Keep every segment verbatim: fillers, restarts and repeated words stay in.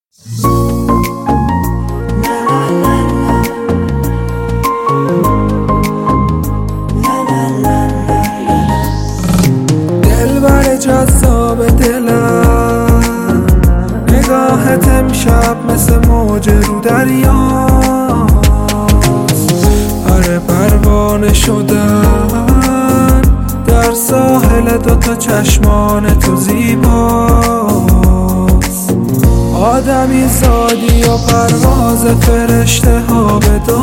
دلبر جذاب دلم، نگاهت امشب مثل موج رو دریاست. آره پروانه شدن در ساحل دوتا چشمان تو زیباست. آدمی زادی و پرواز فرشته ها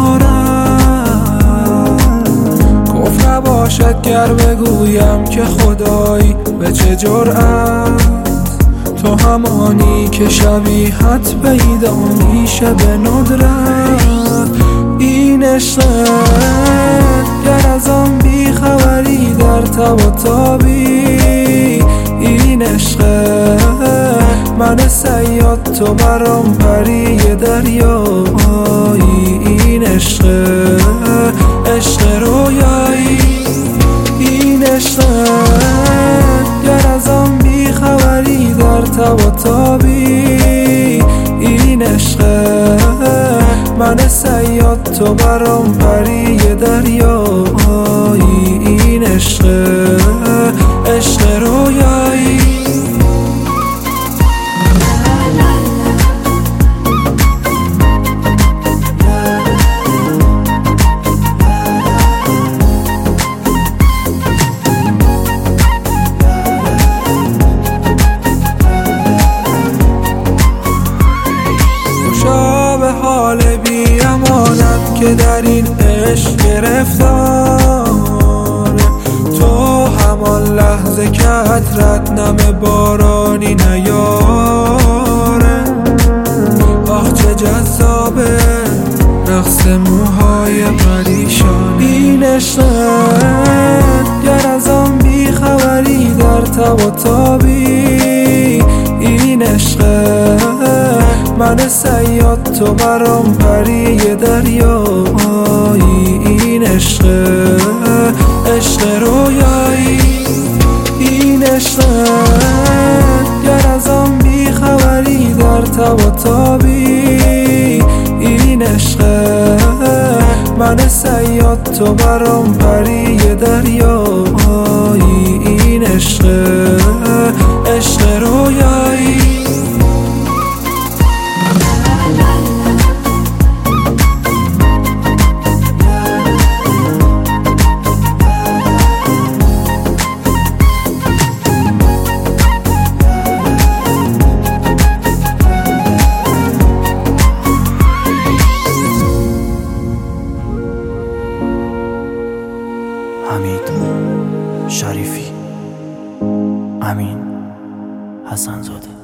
بدارم، کفر نباشد گر بگویم که خدایی به چه جرأت. تو همانی که شبیهت پیدا میشه به ندرت. این عشقت گر از آن بی خبری در تب و تابی. این عشقت من صیاد تو برام پری دریایی. این عشقت عشق رویایی. این عشقت گر از آن بی خبری در تب و تابی. این عشقت من صیاد تو برام پری دریایی. این عشقت عشق رویایی. به حال بی امانت که در این عشق گرفتاره. تو همان لحظه که عطرت نم بارانی نیاره. آه چه جذابه رقص موهای پریشان. این عشقت گر از آن بی خبری در تب و تابی. این عشقت من صیاد تو برام پری دریایی. این عشقت عشق رویایی. این عشقت گر از آن بی خبری در تب و تابی. این عشقت من صیاد تو برام پری دریایی. این عشقت عشق رویایی. حمید شریفی، امین حسن‌زاده.